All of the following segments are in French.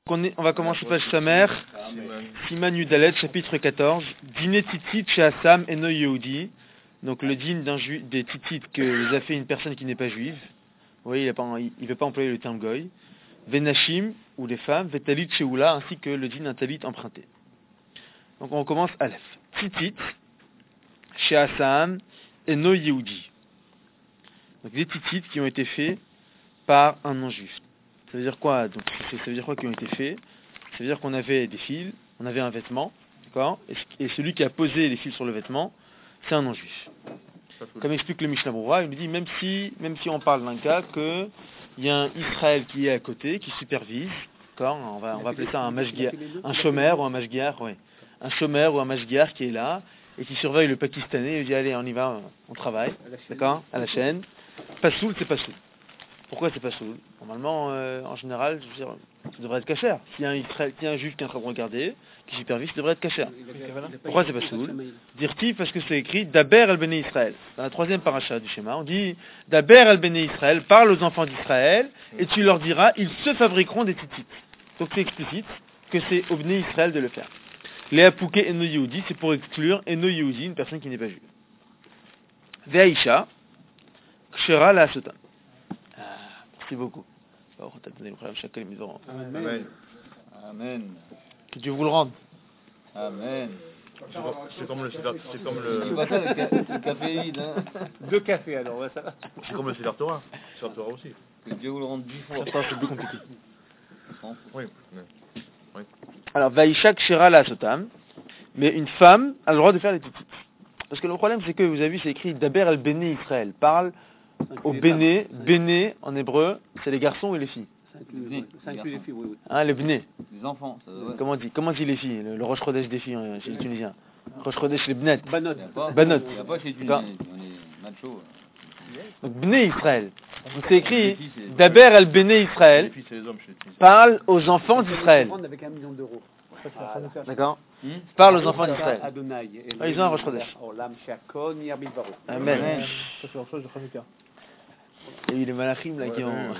On va commencer page Samer, Siman Yudalet, chapitre 14. Dîner titit chez Assam et no Yehudi. Donc le dîne des titit que les a fait une personne qui n'est pas juive. Vous voyez, il ne veut pas employer le terme goy. Venashim, ou les femmes, Vetalit Sheoula, ainsi que le dîne d'un talit emprunté. Donc on commence Aleph. Titit chez Assam et no Yehudi. Donc des titit qui ont été faits par un non-juif. Ça veut dire quoi? Donc, ça veut dire quoi qui ont été faits? Ça veut dire qu'on avait des fils, on avait un vêtement, d'accord? Et celui qui a posé les fils sur le vêtement, c'est un non-juif. Comme explique le Mishnah Berurah, il nous dit même si on parle d'un cas que il y a un Israël qui est à côté, qui supervise, d'accord? On va appeler ça un mashgiach, un chômeur ou un mashgiach, oui. Un chômeur ou un mashgiach qui est là et qui surveille le Pakistanais et lui dit allez, on y va, on travaille, d'accord? À la chaîne. Pas soul, c'est pas soul. Pourquoi c'est pas soul? Normalement, en général, je veux dire, ça devrait être cachère. S'il y a un juif qui est en train de regarder, qui supervise, ça devrait être cachère. Pourquoi c'est pas soul? Dire-t-il parce que c'est écrit Daber al Bene Israël. Dans la troisième paracha du schéma, on dit Daber al Bene Israël, parle aux enfants d'Israël, et tu leur diras, ils se fabriqueront des titites. Donc c'est explicite que c'est au Bene Israël de le faire. Léa Pouké Eno Yehudi, c'est pour exclure Eno Yehudi, une personne qui n'est pas juive. Ve'aisha, Kshera la Sotam. Merci beaucoup. Amen. Amen. Que Dieu vous le rende. Amen. C'est comme le C'est pas ça le caféine, hein. Deux cafés alors, ouais, ça. C'est comme le Seder Torah. Seder Torah aussi. Que Dieu vous le rende 10 fois. Ça, c'est plus compliqué. Oui. Alors, Vaïshak Shira la Sotam. Mais une femme a le droit de faire les titites. Parce que le problème, c'est que vous avez vu, c'est écrit Daber al Bene Israël. Parle au Béné. Béné, en hébreu, c'est les garçons ou les filles? Ça inclut les filles, oui. Hein, les Béné. Les enfants. Ça, ouais. Comment dit les filles? Le Rosh Chodesh des filles chez les Tunisiens. Rosh Chodesh les Bnet. Banot. Banot. Il n'y a pas chez les Tunisiens. On est macho. Donc Béné Israël. Donc c'est écrit Daber al Béné Israël. Parle aux enfants d'Israël. Avec 1 million d'euros. D'accord? Parle aux enfants d'Israël. Ils ont un Rosh Chodesh. Amen. Ça c'est en chose de Hanouka. Et il est malachim là qui ont.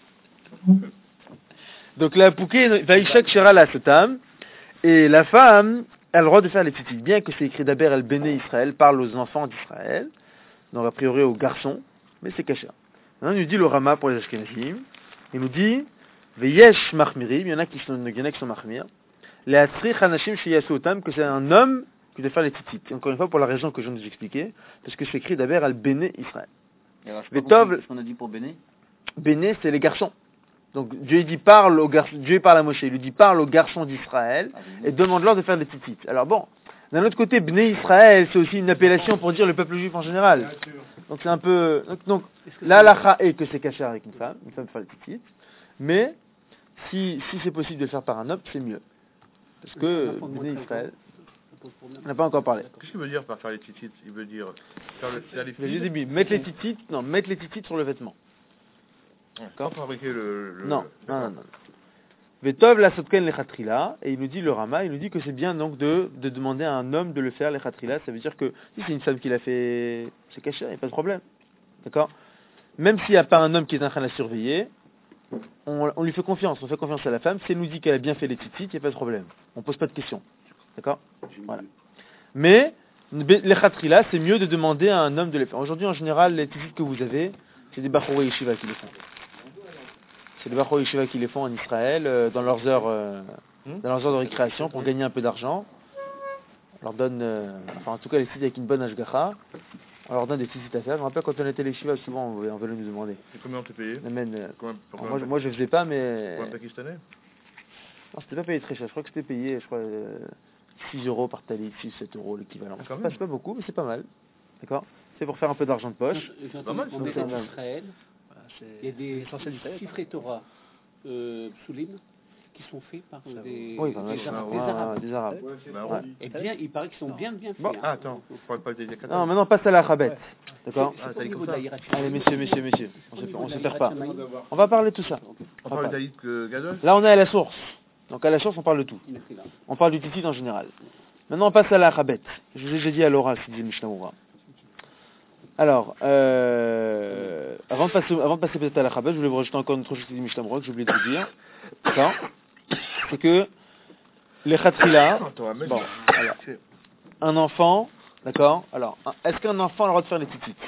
Donc la pouké vaïshak shera la sotam, et la femme a le droit de faire les titites, bien que c'est écrit d'Aber el Béné Israël, parle aux enfants d'Israël, donc a priori aux garçons, mais c'est caché. Maintenant il nous dit le Rama pour les Ashkenazim, il nous dit veyesh machmirim, il y en a qui sont machmir, les atzrich hanashim sheyasu otam, que c'est un homme qui doit faire les titites. Encore une fois pour la raison que je viens de vous expliquer, parce que c'est écrit d'Aber el Béné Israël. Ce qu'on a dit pour Béné. Béné, c'est les garçons. Donc Dieu dit parle aux garçons, Dieu parle à Moshe, il lui dit parle aux garçons d'Israël et demande-leur de faire des titites. Alors bon, d'un autre côté, Béné Israël, c'est aussi une appellation pour dire le peuple juif en général. Donc c'est un peu. Donc la halakha est que c'est caché avec une femme peut faire les titites, mais si c'est possible de le faire par un homme, c'est mieux. Parce que Béné Israël. On n'a pas encore parlé. Qu'est-ce qu'il veut dire par faire les titites? Il veut dire faire les filles. Mettre les titites sur le vêtement. Quand fabriquer le... Non. Vetov la sotken lechatrila, et il nous dit le Rama, il nous dit que c'est bien donc de demander à un homme de le faire lechatrila. Ça veut dire que si c'est une femme qui l'a fait, c'est caché, il n'y a pas de problème. D'accord? Même s'il n'y a pas un homme qui est en train de la surveiller, on lui fait confiance, on fait confiance à la femme. Si elle nous dit qu'elle a bien fait les titites, il n'y a pas de problème. On ne pose pas de questions. D'accord? Voilà. Mais les khatrila, c'est mieux de demander à un homme de les faire. Aujourd'hui, en général, les titites que vous avez, c'est des Bachorei Yeshiva qui les font. C'est des Bachorei Yeshiva qui les font en Israël, dans leurs heures de récréation, pour gagner un peu d'argent. On leur donne, en tout cas, les titites avec une bonne ashgacha. On leur donne des titites à faire. Je me rappelle quand on était les Yeshiva, souvent, on venait nous demander. Et combien on te payait? Moi, je faisais pas, mais... Pour un Pakistanais? Non, c'était pas payé très cher. Je crois que c'était payé, 6 euros par talit, 6-7 euros l'équivalent. C'est pas beaucoup, mais c'est pas mal. D'accord? C'est pour faire un peu d'argent de poche. C'est pas mal. En Israël, il y a des chiffres Torah Psulim qui sont faits par des Arabes. Et bien, il paraît qu'ils sont bien faits. Bon, attends, faut pas le dire. Non, maintenant passe à la Chabet. D'accord? Allez, messieurs, on se perd pas. On va parler de tout ça. On parle de talit gadol. Là, on est à la source. Donc à la source, on parle de tout. On parle du titit en général. Maintenant, on passe à la Chabet. Je vous ai déjà dit à l'oral, c'est dit Mishnah Berurah. Alors, avant de passer peut-être à la Chabet, je voulais vous rajouter encore une autre chose du Mishnah Berurah que j'ai oublié de vous dire. D'accord? c'est que les khatrila, bon, alors, un enfant, d'accord, alors, est-ce qu'un enfant a le droit de faire les titites?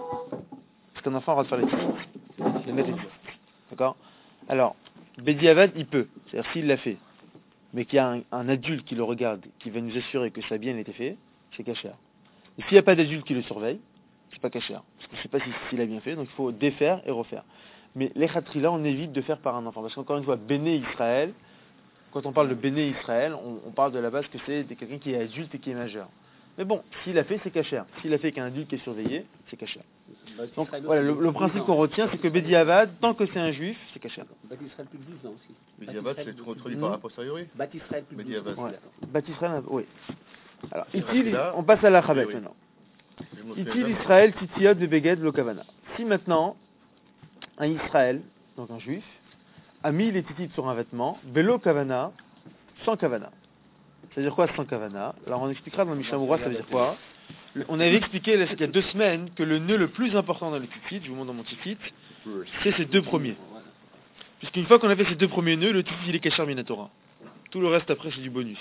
Est-ce qu'un enfant a le droit de faire les titites? De mettre les titites, d'accord? Alors, Bediavad, il peut, c'est-à-dire s'il l'a fait, mais qu'il y a un adulte qui le regarde, qui va nous assurer que ça a bien été fait, c'est kasher. Et s'il n'y a pas d'adulte qui le surveille, c'est pas kasher, parce qu'on ne sait pas s'il a bien fait, donc il faut défaire et refaire. Mais les khatrila, on évite de faire par un enfant, parce qu'encore une fois, Béné Israël, quand on parle de Béné Israël, on parle de la base que c'est quelqu'un qui est adulte et qui est majeur. Mais bon, s'il a fait, c'est kasher. S'il a fait qu'un adulte qui est surveillé, c'est kasher. Donc voilà, le principe qu'on retient, c'est que Bediavad, tant que c'est un juif, c'est kasher. Bat Israël plus de 12 ans aussi. Bediavad, c'est trop dit par a posteriori. Bat Israël plus de 12 ans. Bat Israël, oui. Alors, ici, on passe à la Chabet maintenant. Ici, l'Israël, Titiot, Beged, Lokavana. Si maintenant, un Israël, donc un juif, a mis les titites sur un vêtement, Belo Kavana, sans Kavana. C'est-à-dire quoi sans Kavana? Alors on expliquera dans le Mishnah Moura, ça veut dire quoi? On avait expliqué il y a 2 semaines que le nœud le plus important dans les titites, je vous montre dans mon titit, c'est ces 2 premiers. Puisqu'une fois qu'on a fait ces 2 premiers nœuds, le titit il est Kasher Minatora. Tout le reste après c'est du bonus.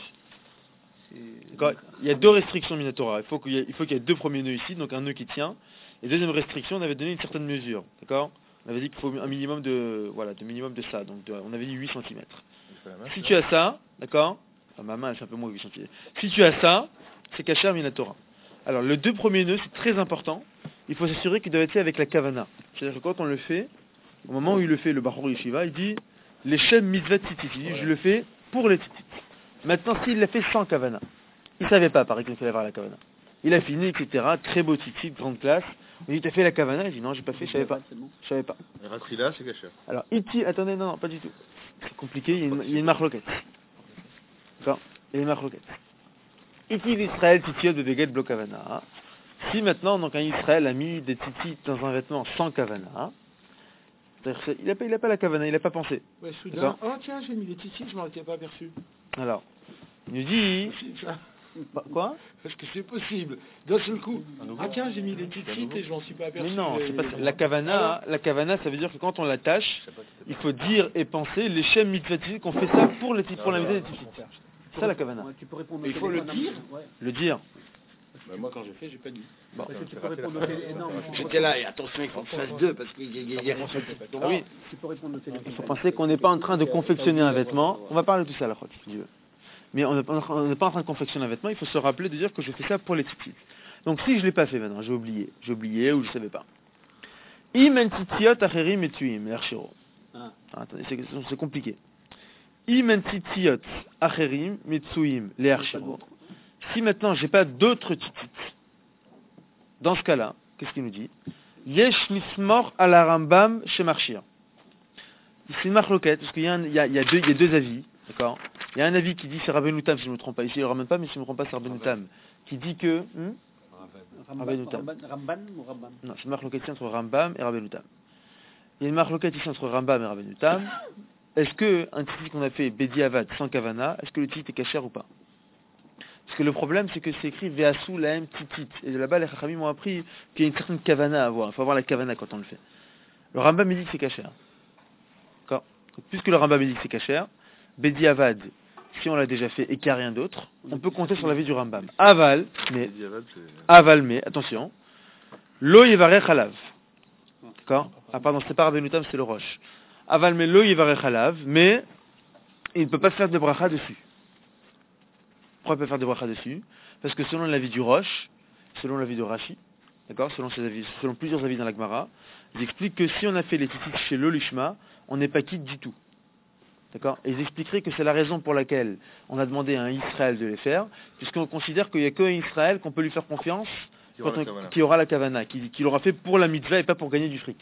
Il y a 2 restrictions Minatora. Il faut qu'il y ait 2 premiers nœuds ici, donc un nœud qui tient. Et deuxième restriction, on avait donné une certaine mesure. D'accord? On avait dit qu'il faut un minimum de ça. Donc on avait dit 8 cm. Si tu as ça, d'accord? Enfin, ma main elle fait un peu moins 8 cm. Si tu as ça, c'est Kasher Minatora. Alors le 2 premiers nœuds, c'est très important. Il faut s'assurer qu'il doit être fait avec la kavana. C'est-à-dire que quand on le fait, au moment où il le fait, le Bachor Yeshiva, il dit les Shem Mitzvah Tzitzit. Il dit je le fais pour les tzitzit. Maintenant, s'il l'a fait sans kavana, il ne savait pas, par exemple, qu'il fallait avoir la kavana. Il a fini, etc. Très beau tzitzit, grande classe. On dit, t'as fait la kavana? Il dit, non, j'ai pas fait, je savais pas. Je savais pas. Le Ratrila, c'est kasher. Alors, iti, attendez, non, pas du tout. C'est compliqué, il y a une marloquette. D'accord? Il y a une marloquette. Iti l'Israël, titiot de Beged Blo Kavana. Si maintenant, donc, un Israël a mis des tzitzit dans un vêtement sans kavana, il n'a pas la kavana, il n'a pas pensé. Ouais, soudain, oh tiens, j'ai mis des tzitzit, je m'en étais pas aperçu. Alors, il nous dit... Quoi? Est-ce que c'est possible? D'un seul coup, ah tiens, j'ai mis des tzitzit et je m'en suis pas aperçu. Mais non, c'est pas ça. La kavana, ça veut dire que quand on l'attache, il faut dire et penser les shem mitzvah qu'on fait ça pour la mitzvah des tzitzit. C'est ça la kavana. Il faut le dire. Le dire. Moi, quand j'ai fait, j'ai pas dit. Bon. J'étais là, et attention, il faut que je fasse 2 parce qu'il y a ah oui. Il faut penser qu'on n'est pas en train de confectionner un vêtement. On va parler de tout ça à la fois, si tu veux. Mais on n'est pas en train de confectionner un vêtement, il faut se rappeler de dire que je fais ça pour les tzitzit. Donc si je ne l'ai pas fait maintenant, j'ai oublié ou je ne savais pas. Imen titiot acherim etuim, l'erchiro. Attendez, c'est compliqué. Imen titiot acherim metsuim, l'erchiro. Si maintenant j'ai pas d'autres tzitzit, dans ce cas-là, qu'est-ce qu'il nous dit? Yesh nismor à la Rambam chez Marchir. C'est une marloquette, parce qu'il y a 2 avis, d'accord? Il y a un avis qui dit, c'est Rabbeinu Tam, si je ne me trompe pas, ici il ne le ramène pas, mais si je ne me trompe pas, c'est Rabbeinu Tam, qui dit que... Rabbeinu Tam. Ramban ou Rambam? Non, c'est une marloquette ici entre Rambam et Rabbeinu Tam. Il y a une marloquette ici entre Rambam et Rabbeinu Tam. Est-ce qu'un tzitzit qu'on a fait Bediavad sans kavana, est-ce que le tzitzit est kasher ou pas? Parce que le problème, c'est que c'est écrit Ve'asu lahem tzitzit. Et de là-bas, les Chachamim m'ont appris qu'il y a une certaine kavana à avoir. Il faut avoir la kavana quand on le fait. Le Rambam me dit que c'est kasher. D'accord? Puisque le Rambam me dit que c'est kasher, Bediavad, si on l'a déjà fait et qu'il n'y a rien d'autre, on peut compter sur l'avis du Rambam. Aval, mais, attention, lo yivarech halav. D'accord? Ah pardon, c'est pas Rabbeinu Tam, c'est le Roche. Aval, mais lo yivarech halav, mais il ne peut pas faire de bracha dessus. Pourquoi il peut faire de bracha dessus? Parce que selon l'avis du Roche, selon l'avis de Rashi, d'accord, selon plusieurs avis dans la Gemara, ils expliquent que si on a fait les tzitzit chez l'Olishma, on n'est pas quitte du tout. D'accord? Et ils expliqueraient que c'est la raison pour laquelle on a demandé à un Israël de les faire, puisqu'on considère qu'il n'y a qu'un Israël qu'on peut lui faire confiance, qui aura la kavana, qui l'aura fait pour la mitzvah et pas pour gagner du fric.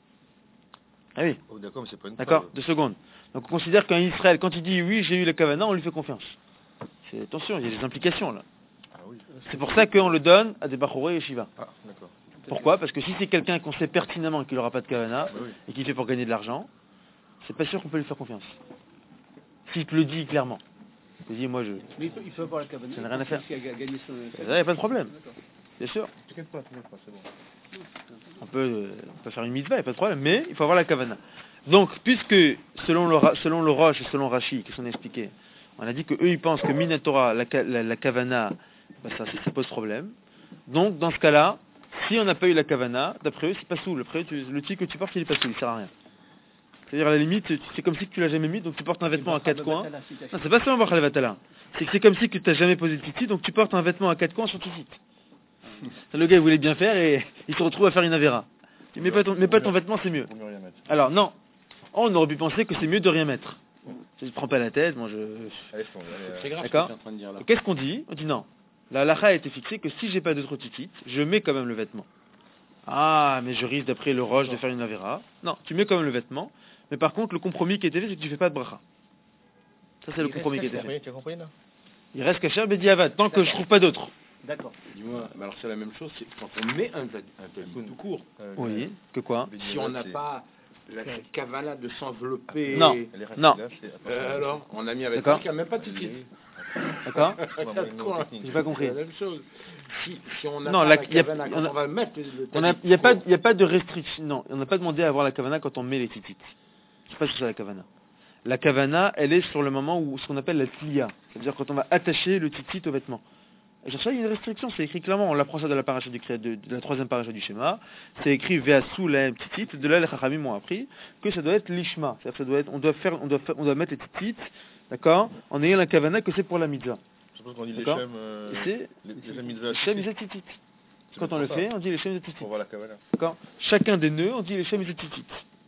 Ah oui. Oh, d'accord, mais c'est pas une d'accord, 2 secondes. Donc on considère qu'un Israël, quand il dit oui, j'ai eu la kavana, on lui fait confiance. Attention, il y a des implications là. Ah, oui. C'est pour ça qu'on le donne à des Bachoré et Shiva. Ah, d'accord. Pourquoi? Parce que si c'est quelqu'un qu'on sait pertinemment qu'il n'aura pas de kavana, et qu'il fait pour gagner de l'argent, c'est pas sûr qu'on peut lui faire confiance. S'il te le dit clairement. Il te dit, moi je... Mais il faut avoir la kavana. Ça n'a rien à faire. Il n'y a pas de problème. Bien sûr. T'inquiète pas, c'est bon. On peut faire une mitzvah, il n'y a pas de problème, mais il faut avoir la kavana. Donc, puisque, selon le Roche et selon Rashi, qui sont expliqués, on a dit que eux ils pensent que Minatora, la Kavana, bah, ça pose problème. Donc, dans ce cas-là, si on n'a pas eu la Kavana, d'après eux, c'est pas soul. Après, le tic que tu portes, il est pas soul, il sert à rien. C'est-à-dire, à la limite, c'est comme si tu l'as jamais mis, donc tu portes un vêtement à 4 coins. Non, c'est pas seulement Bachal Vatala. C'est comme si tu n'as jamais posé de titi, donc tu portes un vêtement à 4 coins sur titi. Le gars, il voulait bien faire et il se retrouve à faire une avéra. Tu mets pas ton vêtement, c'est mieux. Alors, non. On aurait pu penser que c'est mieux de rien mettre. Je ne prends pas la tête, moi C'est grave. D'accord. Qu'est-ce qu'on dit? On dit non. La halakha a été fixée que si j'ai pas d'autres titites, je mets quand même le vêtement. Ah, mais je risque d'après le roche de faire une avéra. Non, tu mets quand même le vêtement. Mais par contre, le compromis qui a été fait, c'est que tu fais pas de bracha. Ça, c'est le compromis qui a été fait. Tu as compris là? Il reste kasher bediavad, tant que je trouve pas d'autres. D'accord. Dis-moi, alors c'est la même chose, c'est quand on met un talit tout court. Oui, que quoi? Si on n'a pas la kavala de s'envelopper. Non, non. Alors, on a mis avec D'accord. qui n'a même pas de titre. D'accord. J'ai pas compris. C'est la même chose. Si on n'a Non, pas la kavana, quand on va mettre le talit. Il n'y a pas de restriction. Non, on n'a pas demandé à avoir la kavana quand on met les titites. Je sais pas ce que c'est la kavana. La kavana, elle est sur le moment où ce qu'on appelle la tlia. C'est-à-dire quand on va attacher le titit au vêtement. Et sur ça, il y a une restriction, c'est écrit clairement, on apprend ça de la paracha de la troisième paracha du schéma, c'est écrit Ve'asu lahem titit, de là les chachamim m'ont appris que ça doit être l'ishma, c'est-à-dire que ça doit être, on doit mettre les titit, d'accord, en ayant la kavana que c'est pour la mitzvah. Je pense qu'on dit les D'accord. shem, les mitzvahs. Shem et titit. Quand on le fait, on dit les shem et titit. Pour voir la kavana. D'accord. Chacun des nœuds, on dit les shem et titit.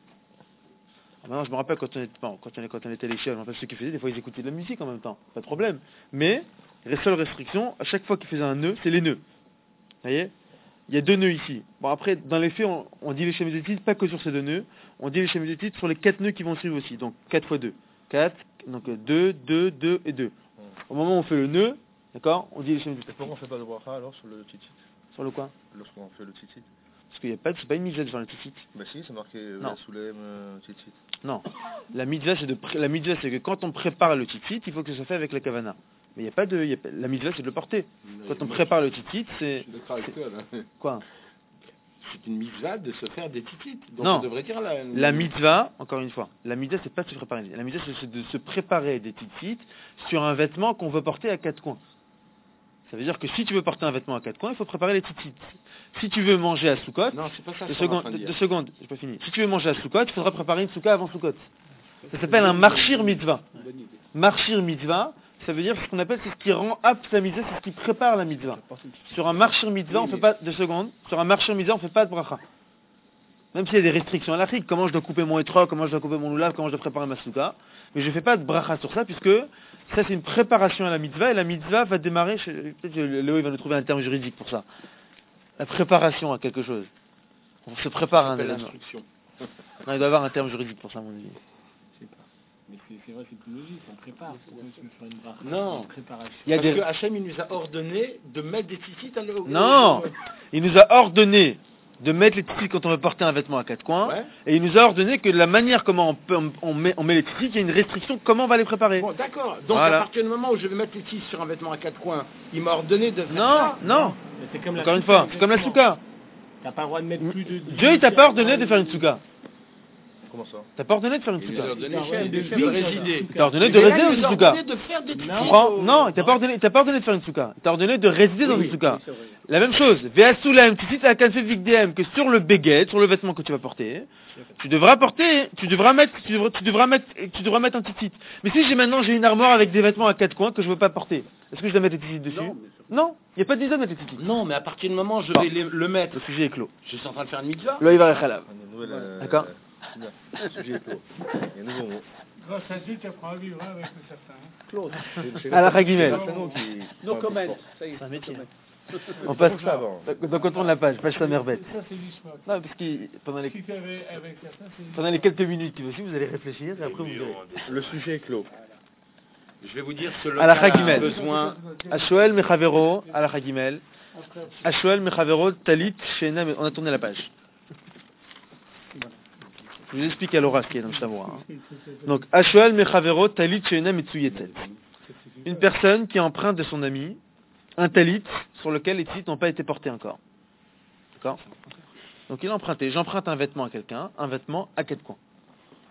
Maintenant, je me rappelle quand on était les chefs, je me rappelle ceux qui faisaient, des fois ils écoutaient de la musique en même temps, pas de problème. Mais la seule restriction, à chaque fois qu'ils faisaient un nœud, c'est les nœuds. Vous voyez? Il y a 2 nœuds ici. Bon après, dans les faits, on dit les schémas de titre, pas que sur ces 2 nœuds, on dit les schémas de titre sur les 4 nœuds qui vont suivre aussi. Donc 4 fois 2. 4, donc 2, 2, 2 et 2. Au moment où on fait le nœud, d'accord, on dit les schémas de titre. Pourquoi on ne fait pas de bracha alors sur le titit? Sur le quoi? Lorsqu'on fait le titit? Parce qu'il n'y a pas, c'est pas une mitzvah de faire le titit. Bah si, c'est marqué Soulem titit. Non. La mitzvah, c'est que quand on prépare le titit, il faut que ça soit fait avec la kavana. Mais il n'y a pas de, la mitzvah, c'est de le porter. Quand on prépare le titit, c'est... Je suis d'accord avec toi, là. Quoi? C'est une mitzvah de se faire des titites. Donc non. on devrait dire la mitzvah, encore une fois, la mitzvah, c'est pas de se préparer. La mitzvah, c'est de se préparer des titites sur un vêtement qu'on veut porter à 4 coins. Ça veut dire que si tu veux porter un vêtement à 4 coins, il faut préparer les titites. Si tu veux manger à Soukot, non, c'est pas ça. 2 secondes, j'ai pas fini. Si tu veux manger à Soukot, il faudra préparer une souka avant Soukot. Ça s'appelle un marchir mitzvah. Marchir mitzvah, ça veut dire ce qu'on appelle, c'est ce qui rend apte la mitzvah, c'est ce qui prépare la mitzvah. Sur un marchir mitzvah, on fait pas, 2 secondes, sur un marchir mitzvah, on fait pas de bracha. Même s'il y a des restrictions à l'Afrique, comment je dois couper mon étroit, comment je dois couper mon loulav, comment je dois préparer ma souka, mais je ne fais pas de bracha sur ça, puisque ça c'est une préparation à la mitzvah, et la mitzvah va démarrer, peut-être que Léo il va nous trouver un terme juridique pour ça. La préparation à quelque chose. On se prépare à un élément. Non, il doit y avoir un terme juridique pour ça, à mon avis. Mais c'est vrai, c'est plus logique, on prépare. Pourquoi tu veux faire une bracha? Non, préparation. Parce que Hachem il nous a ordonné de mettre des titites à l'eau. Non, il nous a ordonné de mettre les titites quand on veut porter un vêtement à 4 coins, ouais. Et il nous a ordonné que la manière comment on met les titites, il y a une restriction, comment on va les préparer. Bon, d'accord. Donc voilà. À partir du moment où je vais mettre les titites sur un vêtement à 4 coins, il m'a ordonné de faire ça. Non. Encore une fois, c'est comme la souka. T'as pas le droit de mettre plus de... Dieu, il t'a pas ordonné de faire une souka. Comment ça? T'as pas ordonné de faire une souka. Il t'a ordonné de résider. Il t'a ordonné de résider dans une souka. Non, il t'a pas ordonné de faire une souka. Il t'a ordonné de résider dans une souka. La même chose. Ve'asu lahem titit à kanfé vigdem, que sur le béguet, sur le vêtement que tu vas porter, tu devras mettre un titit. Mais si j'ai une armoire avec des vêtements à 4 coins que je veux pas porter, est-ce que je dois mettre des titites dessus? Non, il n'y a pas de mitzvah de mettre des titites. Non, mais à partir du moment où je vais le mettre. Le sujet est clos. Je suis en train de faire une mitzvah. Là, il va rechalav. D'accord? Le sujet est clos. Il y a un nouveau mot. Grâce à Dieu, tu apprends à vivre avec certains. Claude. À la Chagimel. Non, comment? C'est un métier. On passe ça avant. Donc on tourne la page sa mère bête. Ça, c'est l'ishma. Non, parce que pendant les quelques minutes qui vont suivre, vous allez réfléchir et après vous verrez. Le sujet est clos. Je vais vous dire ce à la Chagimel. besoin. Ashoel Mechavero, à la Chagimel. Ashoel Mechavero, Talit, Shena, on a tourné la page. Je vous explique à Laura ce qui est dans le savoir. Donc, Ashoel Mechavero, Talit, Shena, Metsuyetet. Une personne qui emprunte de son ami un talit sur lequel les tzitzit n'ont pas été portés encore. D'accord? Donc il a emprunté. J'emprunte un vêtement à quelqu'un, un vêtement à 4 coins.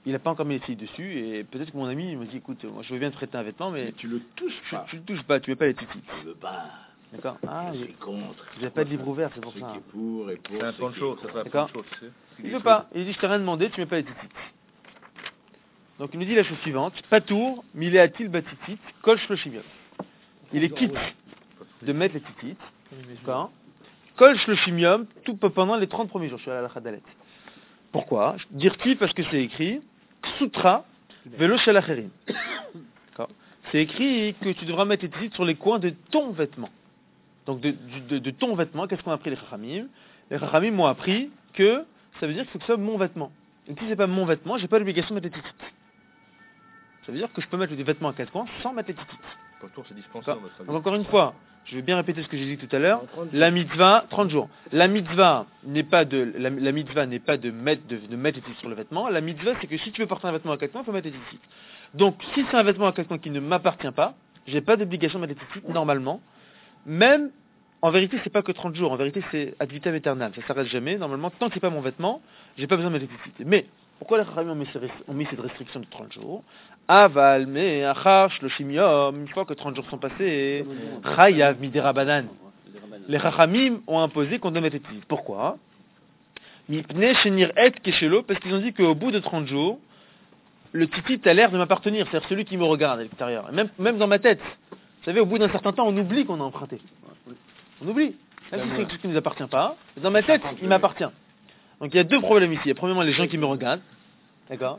il n'a pas encore mis les tzitzit dessus, et peut-être que mon ami me dit, écoute, moi je veux bien te prêter un vêtement, mais tu le touches pas. Tu le touches pas, tu mets pas les tzitzit. Je veux pas. D'accord. Ah, je suis contre. Vous n'avez pas de livre ouvert, c'est pour ceux ça. Qui est pour et pour. C'est un poncho, ça fait un D'accord. poncho, tu sais. Il veut pas. Il dit, je t'ai rien demandé, tu mets pas les tzitzit. Donc il nous dit la chose suivante, Patour, miléatil batitit, kol shloshim yom. Il est quitte de mettre les tzitzit, d'accord. Kol shloshim yom, tout pendant les 30 premiers jours, je suis à la Chadalet. Pourquoi? Dire-t-il parce que c'est écrit, Sutra, velo shalacherim. C'est écrit que tu devras mettre les tzitzit sur les coins de ton vêtement. Donc de ton vêtement, qu'est-ce qu'on a appris les Chachamim? Les Chachamim m'ont appris que ça veut dire qu'il faut que ce soit mon vêtement. Et si c'est pas mon vêtement, j'ai pas l'obligation de mettre les tzitzit. Ça veut dire que je peux mettre des vêtements à 4 coins sans mettre les tzitzit. Pour tour, c'est dispensé dans notre avis. Donc encore une fois, je vais bien répéter ce que j'ai dit tout à l'heure. La mitzvah, 30 jours. La mitzvah n'est pas de mettre les tzitzit sur le vêtement. La mitzvah, c'est que si tu veux porter un vêtement à 4 coins, il faut mettre les tzitzit. Donc si c'est un vêtement à 4 coins qui ne m'appartient pas, j'ai pas d'obligation de mettre les tzitzit normalement. Même, en vérité, c'est pas que 30 jours. En vérité, c'est ad vitam aeternam. Ça s'arrête jamais. Normalement, tant que c'est pas mon vêtement, j'ai pas besoin de mettre les tzitzit. Mais pourquoi les Chachamim ont mis cette restriction de 30 jours? Aval, mais, achar, shloshim yom, une fois que 30 jours sont passés, chayav midirabanan. Les Chachamim ont imposé qu'on doit mettre les tzitzit. Pourquoi? Mipnei shenir et keshelo, parce qu'ils ont dit qu'au bout de 30 jours, le tzitzit a l'air de m'appartenir, c'est-à-dire celui qui me regarde à l'extérieur. Même dans ma tête. Vous savez, au bout d'un certain temps, on oublie qu'on a emprunté. On oublie. Même si c'est quelque chose qui ne nous appartient pas, dans ma tête, il m'appartient. Donc il y a deux problèmes ici. Il y a premièrement les gens qui me regardent. D'accord?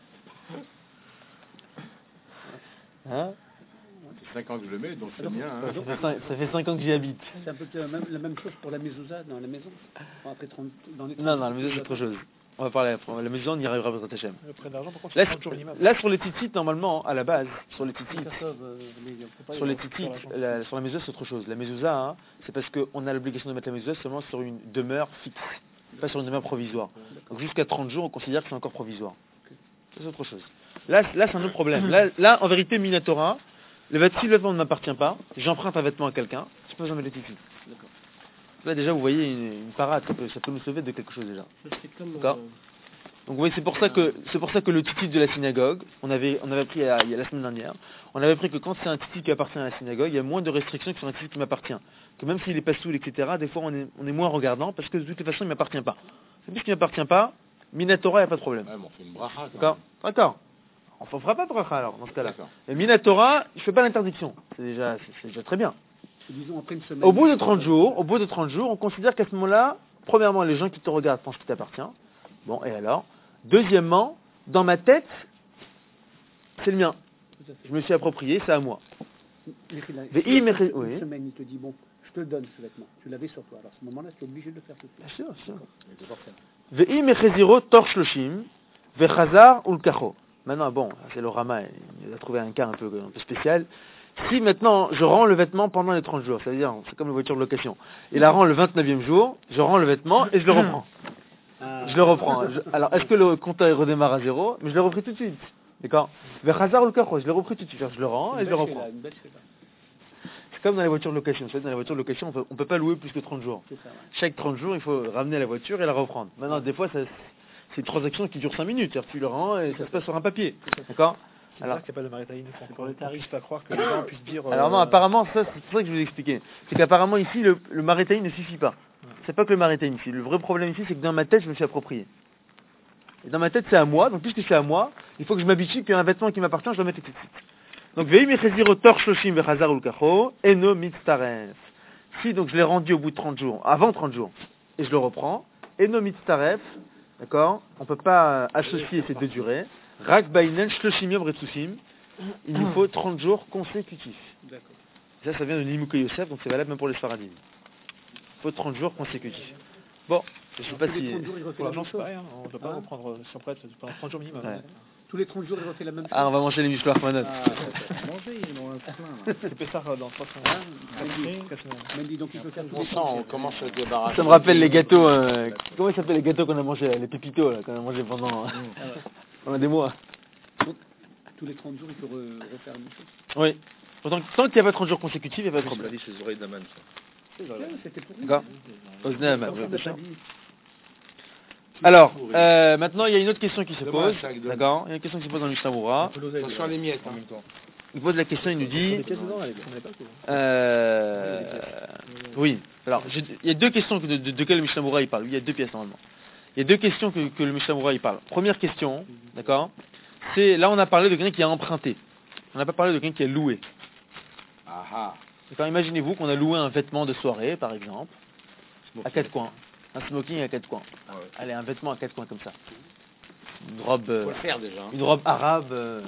Hein? Ça fait 5 ans que je le mets, donc c'est bien. Hein. Ça fait 5 ans que j'y habite. C'est un peu la même chose pour la mezouza dans la maison. Après 30, dans les 30 Non, la maison c'est autre chose. On va parler après. La maison, on y arrivera dans Hachem. Le prêt d'argent, par contre, c'est 30 jours minimum. Là, sur les tzitzit, normalement, à la base, sur les tzitzit, sur la mezouza, c'est autre chose. La mezouza, hein, c'est parce qu'on a l'obligation de mettre la mezouza seulement sur une demeure fixe, pas sur une demeure provisoire. Donc jusqu'à 30 jours, on considère que c'est encore provisoire. Ça, c'est autre chose. Là c'est un autre problème. Là, en vérité, Minatora, si le vêtement ne m'appartient pas, j'emprunte un vêtement à quelqu'un, je peux jamais mettre les tzitzit. Là, déjà, vous voyez une parade, ça peut nous sauver de quelque chose déjà. D'accord. Donc, vous voyez, c'est pour ça que le tzitzit de la synagogue, on avait appris il y a la semaine dernière, on avait appris que quand c'est un tzitzit qui appartient à la synagogue, il y a moins de restrictions que sur un tzitzit qui m'appartient. Que même s'il est pas saoul, etc., des fois, on est moins regardant parce que de toutes les façons, il m'appartient pas. Puisqu'il m'appartient pas, Minatora, il n'y a pas de problème. Ouais, mais on fait une bracha. D'accord. On ne fera pas de bracha alors, dans ce cas-là. Mais Minatora, je fais pas l'interdiction. C'est déjà très bien. Disons après une semaine. Au bout de 30 jours, on considère qu'à ce moment-là, premièrement, les gens qui te regardent pensent qu'il t'appartient. Bon, et alors? Deuxièmement, dans ma tête, c'est le mien. Je me suis approprié, c'est à moi. Une semaine, il te dit, bon, je te donne ce vêtement. Tu l'avais sur toi. Alors à ce moment-là, tu es obligé de le faire tout de suite. Bien sûr. Ve'im echeziro torch loshim, ve'chazar ulkacho. Maintenant, bon, c'est le Rama, il a trouvé un cas un peu spécial. Si maintenant je rends le vêtement pendant les 30 jours, c'est-à-dire, c'est comme une voiture de location, il la rend le 29e jour, je rends le vêtement et je le reprends. Je le reprends. Alors, est-ce que le compteur redémarre à 0? Mais je l'ai repris tout de suite. D'accord? Vers hasard ou le carreau, je l'ai repris tout de suite. Je le rends et je le reprends. C'est comme dans les voitures de location. Vous savez, dans les voitures de location, on peut pas louer plus que 30 jours. Chaque 30 jours, il faut ramener la voiture et la reprendre. Maintenant, des fois, c'est une transaction qui dure 5 minutes. C'est-à-dire, tu le rends et ça se passe sur un papier. D'accord? Alors, qu'il n'y a pas de marétaïne. C'est pour les tarifs, pas croire que les gens puissent dire. Alors non, apparemment, c'est ça que je vous ai expliqué. C'est qu'apparemment ici, le marétaïne ne suffit pas. C'est pas que le marétaïne ici. Le vrai problème ici, c'est que dans ma tête, je me suis approprié. Et dans ma tête, c'est à moi. Donc puisque c'est à moi, il faut que je m'habitue qu'un vêtement qui m'appartient, je dois mettre tout de suite. Donc veim echeziro torch loshim vechazar ulkacho eno mitztaref. Si donc je l'ai rendu au bout de 30 jours, avant 30 jours, et je le reprends, eno mitztaref, d'accord, on peut pas associer ces deux durées. Rak bainen shloshim yom retzusim. Il nous faut 30 jours consécutifs. D'accord. Ça vient de Nimukei Yosef, donc c'est valable même pour les Sfaradim. Il faut 30 jours consécutifs. Bon, je ne sais pas si... Pour l'argent, c'est pareil, hein. On ne doit pas reprendre sur prête pendant 30 jours minimum. Ouais. Tous les 30 jours, il refait la même chose. Ah, on va manger les Mishloach Manot. Manger, ils ont un plein. C'est Pessah dans 3 semaines. 4 semaines. Mendy, donc il peut faire tout Bon sang, on commence à se débarrasser. Ça me rappelle les gâteaux... Comment ils s'appellent les gâteaux qu'on a mangés, les pépitos, là, qu'on a mangés pendant des mois. Tous les 30 jours, il peut refaire la même chose. Oui. Tant qu'il n'y a pas 30 jours consécutifs, il n'y a pas de problème. C'est les oreilles d'Aman, ça. C'était pour D'accord. Alors, maintenant, il y a une autre question qui se pose. D'accord. Il y a une question qui se pose dans le Mishnah Berurah. Attention à les miettes en même temps. Il pose la question, il nous dit... Oui. Alors, il y a deux questions de quelles le Mishnah Berurah il parle. Il y a deux pièces normalement. Il y a deux questions que le Mishnah Berurah il parle. Première question, d'accord, c'est... Là, on a parlé de quelqu'un qui a emprunté. On n'a pas parlé de quelqu'un qui a loué. D'accord, imaginez-vous qu'on a loué un vêtement de soirée, par exemple, à 4 coins. Un smoking à 4 coins. Allez, un vêtement à 4 coins comme ça. Une robe, Faut le faire déjà. une robe arabe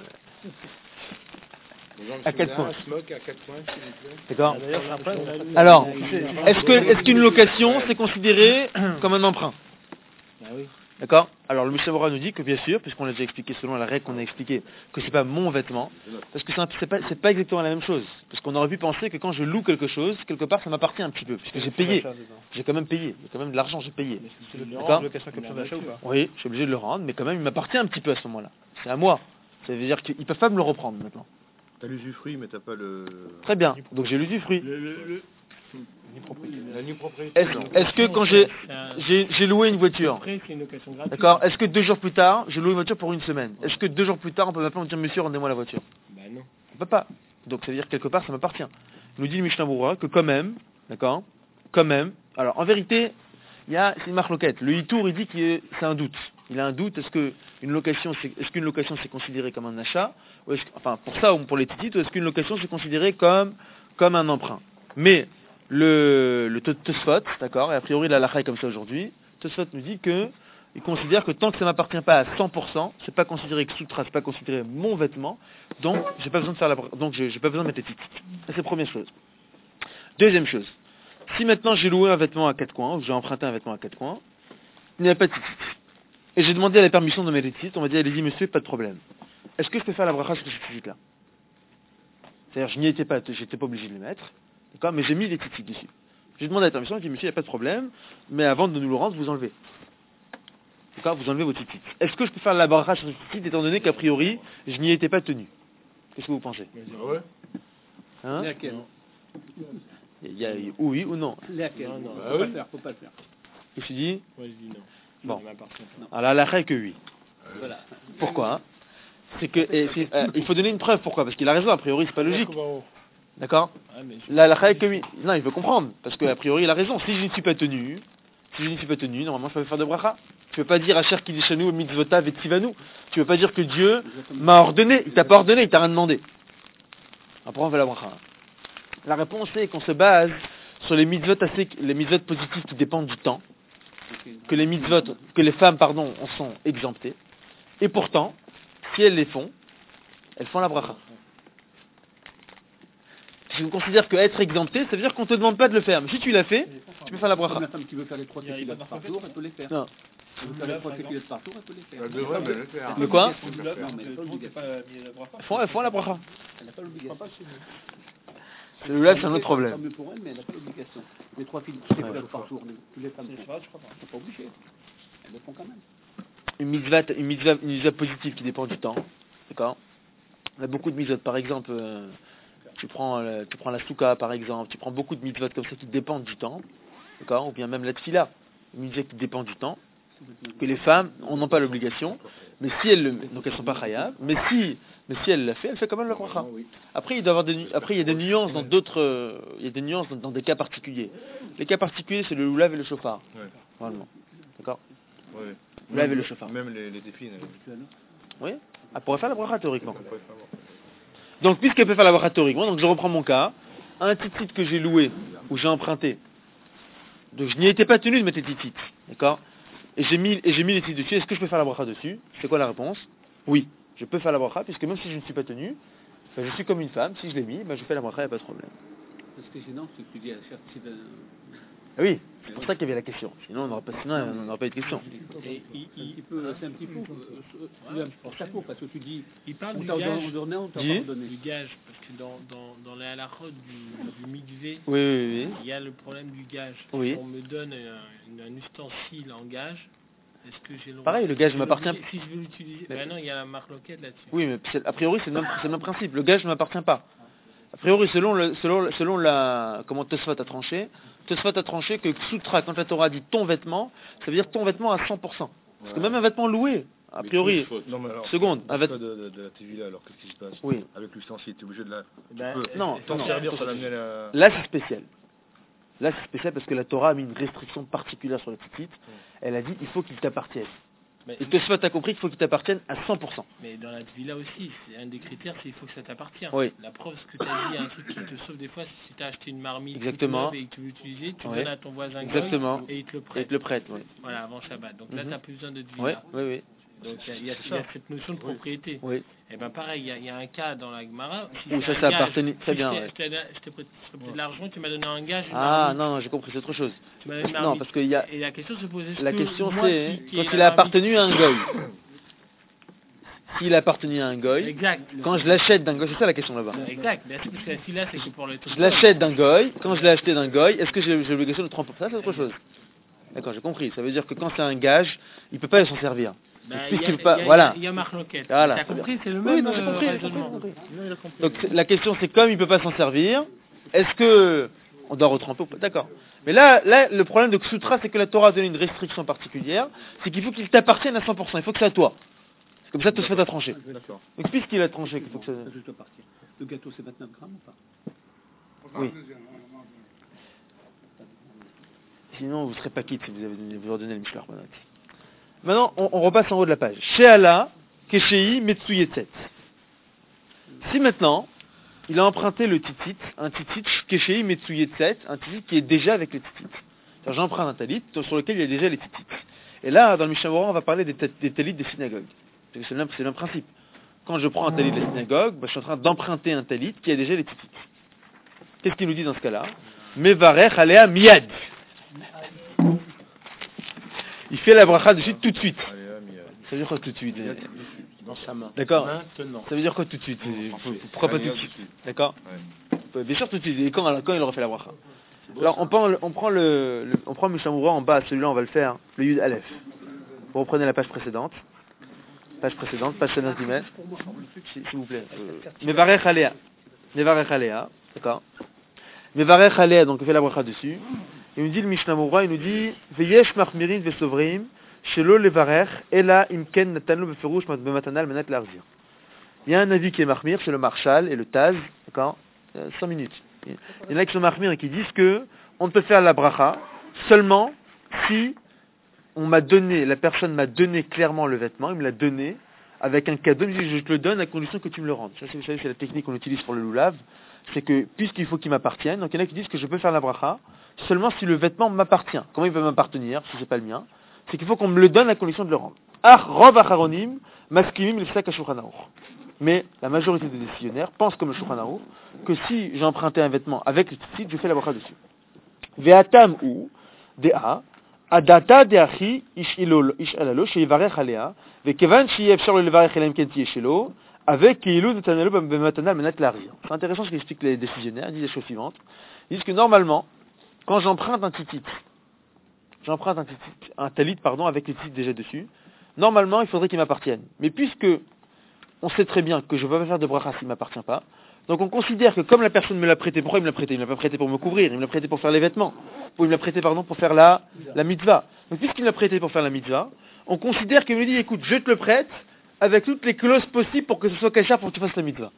à 4 coins. Smoke à 4 coins, s'il vous plaît. D'accord. Alors, est-ce qu'une location c'est considéré comme un emprunt? D'accord. Alors le Mishnah Berurah nous dit que bien sûr, puisqu'on l'a déjà expliqué selon la règle qu'on a expliquée, que c'est pas mon vêtement, parce que c'est pas exactement la même chose. Parce qu'on aurait pu penser que quand je loue quelque chose, quelque part ça m'appartient un petit peu, puisque j'ai payé. J'ai quand même payé. Il y a quand même de l'argent, j'ai payé. D'accord. Oui, je suis obligé de le rendre, mais quand même il m'appartient un petit peu à ce moment-là. C'est à moi. Ça veut dire qu'ils peuvent pas me le reprendre maintenant. T'as l'usufruit, mais t'as pas le... Très bien. Donc j'ai l'usufruit. La nue propriété. Est-ce que quand j'ai loué une voiture, d'accord, est-ce que 2 jours plus tard, je loue une voiture pour une semaine, est-ce que 2 jours plus tard, on peut m'appeler me dire monsieur, rendez-moi la voiture? Non. On peut pas. Donc ça veut dire quelque part, ça m'appartient. Il nous dit le Mishnah Berurah que quand même, d'accord, quand même, alors en vérité, c'est une marloquette. Le Itour, il dit que c'est un doute. Il a un doute, est-ce qu'une location c'est considéré comme un achat, ou enfin pour ça ou pour les titites, ou est-ce qu'une location c'est considéré comme un emprunt? Mais le Tosfot, d'accord, et a priori la halakha est comme ça aujourd'hui, Tosfot nous dit que il considère que tant que ça ne m'appartient pas à 100%, c'est pas considéré que Soutra, c'est pas considéré mon vêtement, donc j'ai pas besoin de faire j'ai pas besoin de mettre les titites. Ça c'est la première chose. Deuxième chose, si maintenant j'ai loué un vêtement à 4 coins, ou j'ai emprunté un vêtement à 4 coins, il n'y a pas de titites. Et j'ai demandé la permission de mettre les titites, on m'a dit, allez-y monsieur, pas de problème. Est-ce que je peux faire la bracha sur ces titites-là? C'est-à-dire, je n'y étais pas, j'étais pas obligé de les mettre, d'accord, mais j'ai mis les titites dessus. J'ai demandé la permission, j'ai dit, monsieur, il n'y a pas de problème, mais avant de nous le rendre, vous enlevez. D'accord, vous enlevez vos titites. Est-ce que je peux faire la bracha sur ces titites, étant donné qu'a priori, je n'y étais pas tenu? Qu'est-ce que vous pensez? Hein? Il y a oui ou non? Faut pas le faire. Je me suis dit, Moi je dis non. bon, alors la règle que oui. Voilà. Pourquoi? C'est que il faut donner une preuve. Pourquoi? Parce qu'il a raison. A priori, c'est pas logique. D'accord? La règle que oui. Non, il veut comprendre. Parce qu'a priori, il a raison. Si je n'y suis pas tenu, normalement, je peux faire de bracha. Tu peux pas dire à Cher Kidishanu mitzvota vetivanu. Tu peux pas dire que Dieu m'a ordonné. Il t'a pas ordonné. Il t'a rien demandé. Après, on fait la bracha. La réponse est qu'on se base sur les mitzvot positifs qui dépendent du temps. Que les femmes, en sont exemptées. Et pourtant, si elles les font, elles font la bracha. Si on considère qu'être exempté, ça veut dire qu'on ne te demande pas de le faire. Mais si tu l'as fait, tu peux faire la bracha. La femme qui veut faire les 3 séquilades par jour, elle peut les faire. Non. Elle veut faire les 3 séquilades par jour, elle peut les faire. Elle devrait mais le faire. Le quoi? Elle Elles font la bracha. n'a pas l'obligation. Celui-là, c'est un autre problème. C'est mieux pour elle, mais elle n'a pas l'obligation. Les 3 séquilades par jour, tous les femmes font. C'est pas obligé. Elles le font quand même. Une mitzvah positive qui dépend du temps. D'accord? On a beaucoup de mitzvot. Par exemple, tu prends la souka, par exemple. Tu prends beaucoup de mitzvot comme ça qui dépendent du temps. D'accord? Ou bien même la tfila. Une mitzvah qui dépend du temps. Que les femmes n'ont pas l'obligation. Mais si elles donc elles sont pas chayav. Mais si elle l'a fait, elle fait quand même la bracha. Après, il y a des nuances dans d'autres, dans des cas particuliers. Les cas particuliers, c'est le loulav et le shofar. Normalement. D'accord? Ouais. Loulav et le shofar. Même les défis. Oui. Elle pourrait faire la bracha théoriquement. Donc, puisqu'elle peut faire la bracha théoriquement, donc je reprends mon cas. Un titit que j'ai loué, ou j'ai emprunté. Donc, je n'y étais pas tenu de mettre les titites. D'accord? Et j'ai mis les titites dessus. Est-ce que je peux faire la bracha dessus? C'est quoi la réponse? Oui. Je peux faire la bracha, puisque même si je ne suis pas tenu, je suis comme une femme, si je l'ai mis, je fais la bracha, il n'y a pas de problème. Ce qui est gênant, c'est que tu dis à la chère, oui, c'est pour ça qu'il y avait la question. Sinon, on n'aurait pas eu de question. C'est un petit peu pour ça, parce que tu dis, il parle on du t'a gage, ordonné, on t'a du ordonné. gage, parce que dans les halachot du mikvé, oui. Il y a le problème du gage. Oui. Si on me donne un ustensile en gage, est-ce que j'ai le droit? Pareil, le gage ne m'appartient pas. Si je veux l'utiliser, ben non, il y a la marloquette là-dessus. Oui, mais a priori, c'est le même principe. Le gage ne m'appartient pas. A priori, selon la comment Tosfot a tranché que Soutra, quand la Torah dit ton vêtement, ça veut dire ton vêtement à 100%. Parce que même un vêtement loué, a priori, non, mais alors, seconde, un vêtement... de la TVA, alors qu'est-ce qui se passe? Oui. Avec l'ustensile, tu es obligé de la... Non, t'en servir, ça l'amener la... Là, c'est spécial. Là, c'est spécial parce que la Torah a mis une restriction particulière sur les tzitzit. Elle a dit, il faut qu'il t'appartienne. Mais, et Tosfot a compris qu'il faut qu'il t'appartienne à 100%. Mais dans la villa aussi, c'est un des critères, c'est qu'il faut que ça t'appartienne. Oui. La preuve, ce que tu as dit, un truc qui te sauve des fois, si tu as acheté une marmite Exactement. Et que tu veux l'utiliser, tu Oui. donnes à ton voisin Exactement. et il te le Et prête. te le prête, oui. Voilà, avant Shabbat. Donc là, tu n'as plus besoin de Oui, villa. oui, oui. Donc il y a cette notion de propriété. Oui. Et bien pareil, il y a un cas dans la Gemara. Où ça appartenait très bien. Je t'ai prêté de l'argent, tu m'as donné un gage. Ah non, j'ai compris, c'est autre chose. Tu m'as donné une Non, parce qu'il y a... Et la question se pose, La question c'est, quand il a appartenu à un goy. S'il a appartenu à un goy, exact. Quand je l'achète d'un goy, c'est ça la question là-bas. Exact, mais parce que si là c'est que pour le je l'achète d'un goy, quand je l'ai acheté d'un goy, est-ce que j'ai l'obligation de 30%? Ça c'est autre chose. D'accord, j'ai compris. Ça veut dire que quand c'est un gage, il peut pas s'en servir. Il y a marloquette. Voilà. T'as compris, c'est le même raisonnement. Donc la question c'est comme il peut pas s'en servir, est-ce que on doit retremper ou pas? D'accord. Mais là, le problème de Ksutra, c'est que la Torah a donné une restriction particulière, c'est qu'il faut qu'il t'appartienne à 100%, il faut que c'est à toi. C'est comme ça que tu te fais à trancher. Donc puisqu'il a tranché, qu'il faut que ça... Le gâteau c'est 29 grammes ou pas? Oui. Sinon vous serez pas quitte si vous leur donnez le Mishloach Manot. Maintenant, on repasse en haut de la page. Sheala, Keshei, Metsuyetet. Si maintenant, il a emprunté le titit, un titit, Keshei, Metsuyetet, un titit qui est déjà avec le titit. J'emprunte un talit sur lequel il y a déjà les titit. Et là, dans le Mishnah Berurah, on va parler des talits des synagogues. C'est le même principe. Quand je prends un talit de la synagogue, je suis en train d'emprunter un talit qui a déjà les titit. Qu'est-ce qu'il nous dit dans ce cas-là? Mevarech alea miyad. Il fait la bracha dessus tout de suite. Ça veut dire quoi tout de suite? Dans sa main. D'accord. Maintenant. Ça veut dire quoi tout de suite? Pourquoi pas tout de suite? D'accord. Bien sûr tout de suite. Et quand il aura fait la bracha? Alors on prend le Mishnah Berurah en bas. Celui-là on va le faire. Le Yud Aleph. Vous reprenez la page précédente. Page 7 d'email. S'il vous plaît. Mevarech alea. D'accord. Mevarech alea. Donc on fait la bracha dessus. Il nous dit le Mishnah Berurah, il nous dit Veyesh machmirin vesovrim shelo levarech ela imken natanu beferush bematanal menat larzir. Il y a un avis qui est mahmir, c'est le Marshal et le Taz, d'accord, 5 minutes. Il y en a qui sont mahmir et qui disent que on ne peut faire la bracha seulement si la personne m'a donné clairement le vêtement, il me l'a donné avec un cadeau, il me dit je te le donne à condition que tu me le rendes. Ça, vous savez, c'est la technique qu'on utilise pour le loulav, c'est que puisqu'il faut qu'il m'appartienne, donc il y en a qui disent que je peux faire la bracha seulement si le vêtement m'appartient. Comment il va m'appartenir si c'est pas le mien? C'est qu'il faut qu'on me le donne à condition de le rendre. Rov acharonim maskimim l'ifsak ha-Shulchan Aruch. Mais la majorité des décisionnaires pensent comme le Shulchan Aruch que si j'ai emprunté un vêtement avec le tzitzit, je fais la bracha dessus. Ve'atam ou dea adata de'achi ish alalo sheyivarech alea ve'kevan sheyeh efshar lo levarech ela imken tiyeh shelo avec keilu netanelo b'matanal menat larir. C'est intéressant ce qu'expliquent les décisionnaires. Ils disent les choses suivantes. Ils disent que normalement, quand j'emprunte un titit, un talit, avec les titres déjà dessus, normalement, il faudrait qu'il m'appartienne. Mais puisque on sait très bien que je ne peux pas faire de bracha s'il ne m'appartient pas, donc on considère que comme la personne me l'a prêté, pourquoi il me l'a prêté? Il ne me l'a pas prêté pour me couvrir, il me l'a prêté pour faire les vêtements, ou il me l'a prêté, pour faire la mitzvah. Donc puisqu'il me l'a prêté pour faire la mitzvah, on considère qu'il me dit, écoute, je te le prête, avec toutes les clauses possibles pour que ce soit cachère pour que tu fasses la mitzvah.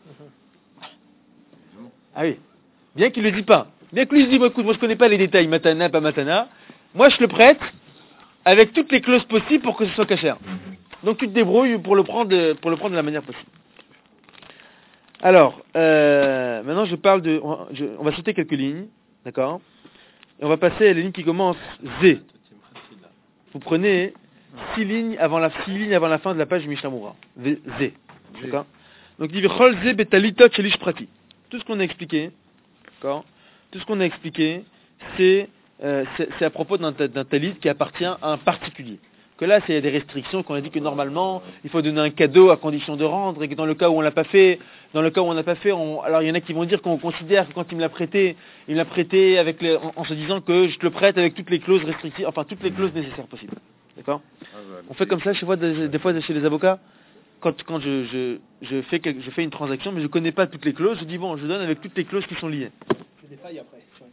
Ah oui. Bien qu'il ne le dise pas. Bien que lui se dit, écoute, moi je connais pas les détails, matana, pas matana, moi je le prête avec toutes les clauses possibles pour que ce soit cachère. Donc tu te débrouilles pour le prendre de la manière possible. Alors, maintenant on va sauter quelques lignes, d'accord? Et on va passer à la ligne qui commence Z. Vous prenez 6 lignes avant la fin de la page du Mishnah Berurah. Z. D'accord? Donc il dit Chol Z betalitot shelish prati. Tout ce qu'on a expliqué, d'accord? Tout ce qu'on a expliqué, c'est à propos d'un talit qui appartient à un particulier. Que là, il y a des restrictions, qu'on a dit que normalement, il faut donner un cadeau à condition de rendre, et que dans le cas où on n'a pas fait, alors il y en a qui vont dire qu'on considère que quand il me l'a prêté en se disant que je te le prête avec toutes les clauses restrictives, enfin toutes les clauses nécessaires possibles. D'accord? On fait comme ça chez moi, des fois chez les avocats. Quand je fais une transaction, mais je ne connais pas toutes les clauses, je dis bon, je donne avec toutes les clauses qui sont liées. Des failles après.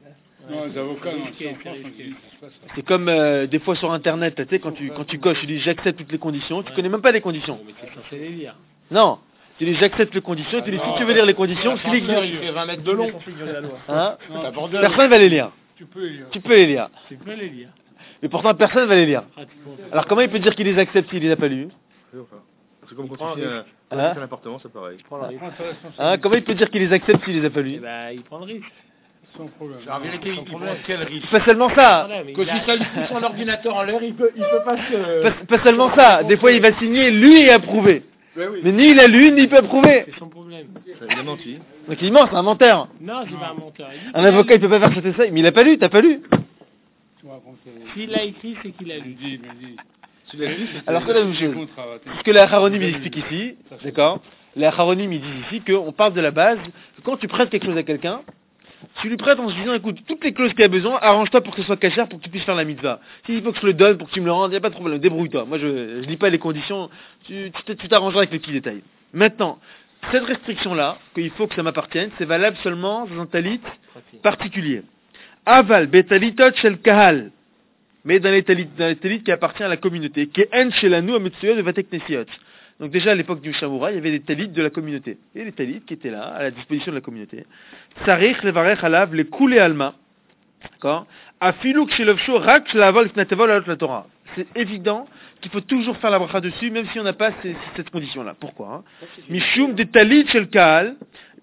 Non, les avocats, non, c'est en France, ça. C'est comme des fois sur Internet, tu sais, quand tu coches, tu dis j'accepte toutes les conditions, tu connais même pas les conditions. Mais tu es censé les lire. Non, tu dis j'accepte les conditions, tu dis si tu veux lire les conditions, tu les il fait 20 mètres de long. hein, C'est abordable. personne va les lire. Tu peux les lire. Tu peux les lire. Tu peux les lire. Mais pourtant personne va les lire. Pratiquement. Alors comment il peut dire qu'il les accepte s'il les a pas lus? C'est comme quand tu fais un appartement, c'est pareil. Hein, comment il peut dire qu'il les accepte s'il les a pas lus? Eh ben, il prend le risque. Sans problème. En vérité, il prend quel risque? Pas seulement ça. Que si ça lui pousse son ordinateur en l'air, il peut pas se... Pas seulement ça. Des fois il va signer lui et approuver. Ben oui. Mais ni il a lu, ni il peut approuver. C'est son problème. Il a menti. Donc il ment, c'est un menteur. Non, c'est pas un menteur. Il dit Un avocat il peut pas faire sauter ça. Mais il a pas lu, t'as pas lu. Tu me racontes, S'il l'a écrit, c'est qu'il a lu. dis. Tu l'as lu, c'est... Alors c'est la même chose. Ce que les Acharonim ils expliquent ici, d'accord? Les Acharonim ils disent ici qu'on parle de la base. Quand tu prêtes quelque chose à quelqu'un, tu lui prêtes en se disant écoute, toutes les clauses qu'il a besoin, arrange-toi pour que ce soit cachère pour que tu puisses faire la mitzvah. S'il faut que je le donne pour que tu me le rendes, il n'y a pas de problème, débrouille-toi. Moi je lis pas les conditions, tu t'arrangeras avec les petits détails. Maintenant, cette restriction-là, qu'il faut que ça m'appartienne, c'est valable seulement dans un talit particulier. Aval betalitot shel kahal, mais dans les talit qui appartient à la communauté, qui est en shelanu ametsuyo de vatek nesiot. Donc déjà à l'époque du Shamura, il y avait des talits de la communauté. Et les talits qui étaient là, à la disposition de la communauté. Tsarich levarech alav les koulé alma. D'accord? Afiluk shelovsho rak shelaval fnatevol alot la Torah. C'est évident qu'il faut toujours faire la bracha dessus, même si on n'a pas cette condition-là. Pourquoi? Mishum de talit shel kahal,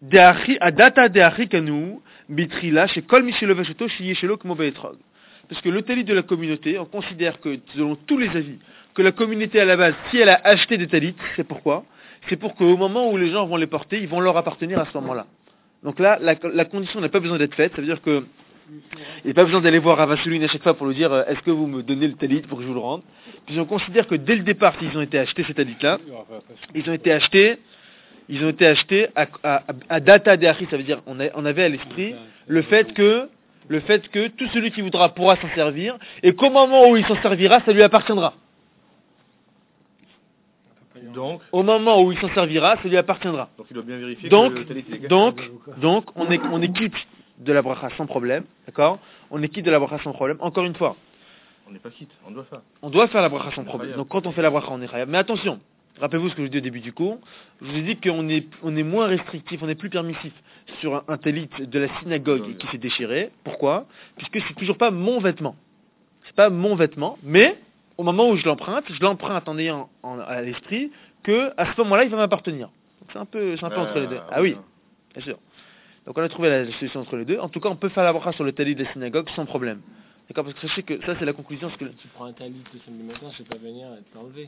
adata de achi kanu, bitrila, chez kol misheloveshoto, shiyeshelo kmo beetrog. Parce que le talit de la communauté, on considère que, selon tous les avis, que la communauté à la base, si elle a acheté des talits, c'est pourquoi? C'est pour qu'au moment où les gens vont les porter, ils vont leur appartenir à ce moment-là. Donc là, la condition n'a pas besoin d'être faite, ça veut dire que il n'y a pas besoin d'aller voir Ravassoulin à chaque fois pour lui dire est-ce que vous me donnez le talit pour que je vous le rende. Puis on considère que dès le départ, s'ils ont été achetés ces talits-là, ils ont été achetés à data de achi, ça veut dire on avait à l'esprit le fait que tout celui qui voudra pourra s'en servir, et qu'au moment où il s'en servira, ça lui appartiendra. Donc, au moment où il s'en servira, ça lui appartiendra. Donc il doit bien vérifier donc, que le talit est légal. Donc, on est quitte de la bracha sans problème, d'accord? On est quitte de la bracha sans problème. Encore une fois, On n'est pas quitte, on doit faire. on doit faire la bracha sans problème. Donc quand on fait la bracha, on est chayav. Mais attention, rappelez-vous ce que je dis au début du cours. Je vous ai dit qu'on est moins restrictif, on est plus permissif sur un talit de la synagogue qui s'est déchiré. Pourquoi? Puisque c'est toujours pas mon vêtement. C'est pas mon vêtement, mais au moment où je l'emprunte en ayant à l'esprit que à ce moment-là, il va m'appartenir. Donc c'est un peu entre les deux. Ah oui, bien sûr. Donc on a trouvé la solution entre les deux. En tout cas, on peut faire la bracha sur le talit de la synagogue sans problème. D'accord? Parce que sachez que ça, c'est la conclusion. Parce que Tu prends un talit le samedi matin, je vais pas venir et te l'enlever.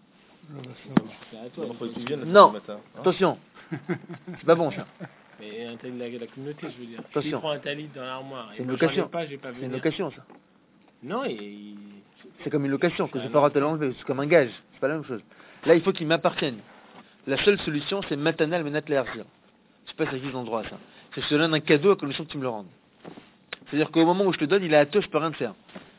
C'est à toi. Il faut que tu viennes le non, samedi matin. Hein. attention, c'est pas bon ça. Mais un talit de la communauté, je veux dire. Si Attention. tu prends un talit dans l'armoire C'est et une moi j'en ai location. pas, je vais pas C'est une venir. location ça. Non, C'est comme une location que j'ai pas le droit de te l'enlever. C'est comme un gage. C'est pas la même chose. Là, il faut qu'il m'appartienne. La seule solution, c'est matanal menat le'arzir. Je sais pas si ça existe dans le droit ça. C'est je te donne un cadeau à condition que tu me le rendes. C'est-à-dire qu'au moment où je te donne, il est à toi, je peux rien te faire.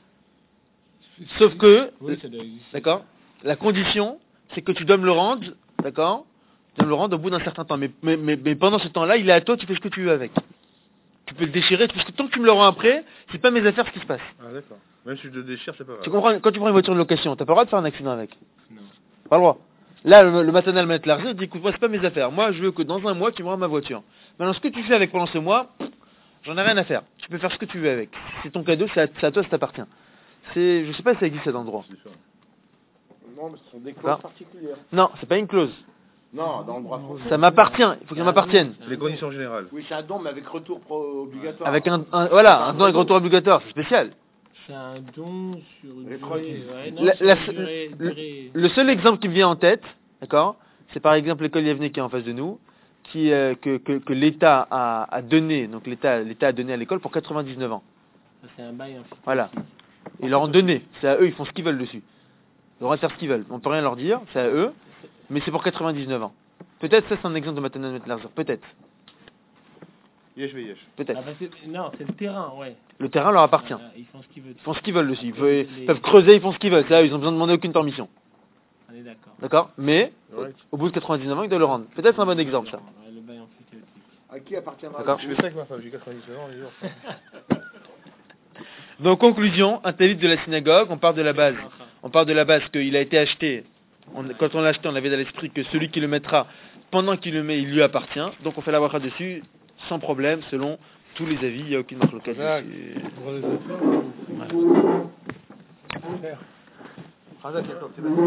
Sauf que, oui, ça doit exister. d'accord, la condition, c'est que tu dois me le rendre, d'accord, tu dois me le rendre au bout d'un certain temps. Mais pendant ce temps-là, il est à toi, tu fais ce que tu veux avec. Tu peux le déchirer, parce que tant que tu me le rends après, c'est pas mes affaires ce qui se passe. Ah d'accord. Même si je le déchire, c'est pas grave. Tu comprends? Quand tu prends une voiture de location, t'as pas le droit de faire un accident avec. Non. Pas le droit. Là, le maternel m'a l'argent, il dit écoute, moi, c'est pas mes affaires. Moi, je veux que dans un mois, tu me rends ma voiture. Maintenant, ce que tu fais avec pendant ce mois, j'en ai rien à faire. Tu peux faire ce que tu veux avec. C'est ton cadeau, c'est à toi, ça t'appartient. Je sais pas si ça existe dans le droit. Non, mais ce sont des clauses particulières. Non, c'est pas une clause. Non, dans le droit français. Ça m'appartient, il faut qu'il m'appartienne. C'est les conditions générales. Oui, c'est un don, mais avec retour obligatoire. Avec un don avec retour obligatoire, c'est spécial. C'est un don sur une Rétroactif. durée. Ouais, non, La- sur une durée. Le seul exemple qui me vient en tête, d'accord, c'est par exemple l'école Yavne qui est en face de nous, que l'État a donné, donc l'État a donné à l'école pour 99 ans. Ça, c'est un bail. Voilà. Ils leur ont donné. C'est à eux, ils font ce qu'ils veulent dessus. Ils auront à faire ce qu'ils veulent. On peut rien leur dire, c'est à eux, mais c'est pour 99 ans. Peut-être ça c'est un exemple de Matana Metlarzer. Peut-être. Yesh ve yesh. Peut-être. Ah, non, c'est le terrain, ouais. Le terrain leur appartient. Ils font ce qu'ils veulent. Ils font ce qu'ils veulent dessus. Ils peuvent creuser, ils font ce qu'ils veulent. Là, ils ont besoin de demander aucune permission. On est d'accord. D'accord? Mais, Ouais. au bout de 99 ans, ils doivent le rendre. Peut-être c'est un bon exemple, ça. Ouais, le bail amphithéotique. À qui appartiendra D'accord. Je fais ça avec ma femme, j'ai 99 ans les jours. Donc, conclusion, un talit de la synagogue, on part de la base. On part de la base qu'il a été acheté. Quand on l'a acheté, on avait dans l'esprit que celui qui le mettra, pendant qu'il le met, il lui appartient. Donc, on fait la bracha dessus, sans problème, selon tous les avis. Il n'y a aucune marque locale dessus. Pour les affaires. Ouais.